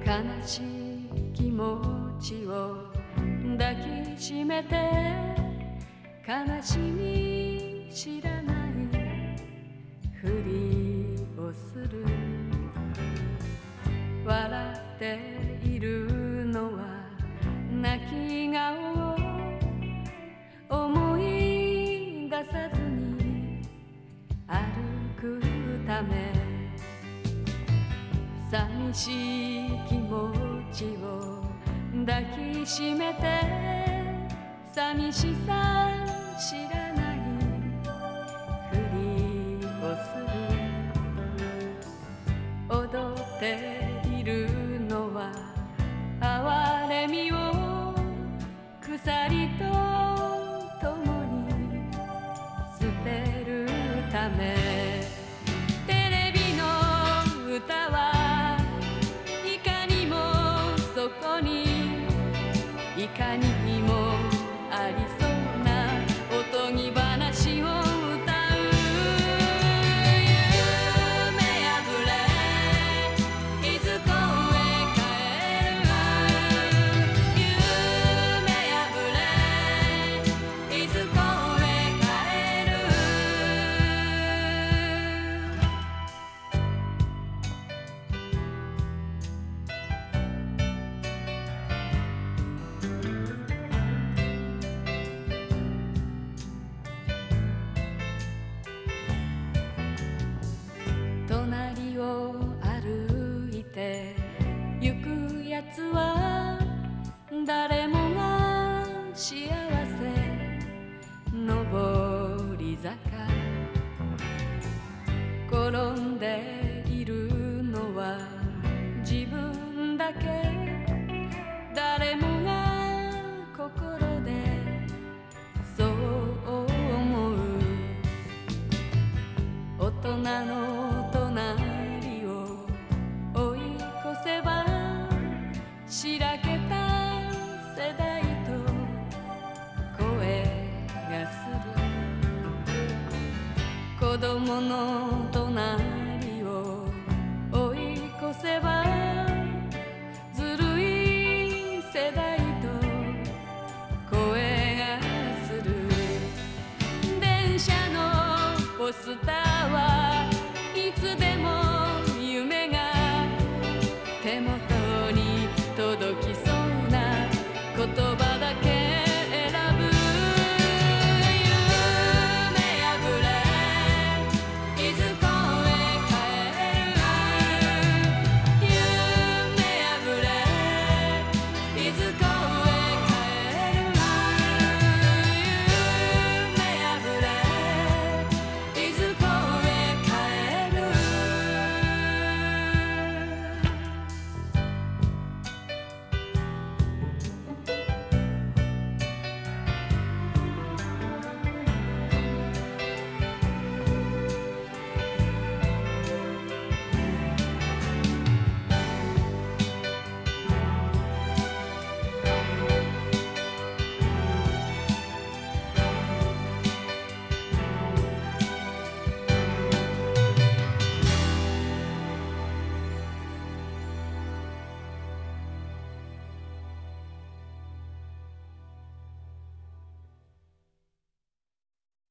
悲しい気持ちを抱きしめて、悲しみ知らないふりをする。笑っているのは泣き顔を思い出さずに歩くため、寂しい気持ちを抱きしめて、寂しさ知らないふりをする。踊っているのは哀れみを鎖と共に捨てるため、テレビの歌はいかにもそこにいかにもありそうなおとぎ話を歌う。夢破れいずこへ帰る。夢破れいずこへ帰る。隣を歩いてゆくやつは誰もが幸せ上り坂。転んでいるのは自分だけ。誰もが心でそう思う。大人の隣を追い越せばしらけた世代と声がする。子供の隣を追い越せばずるい世代と声がする。電車のポスターはいつでも夢が手元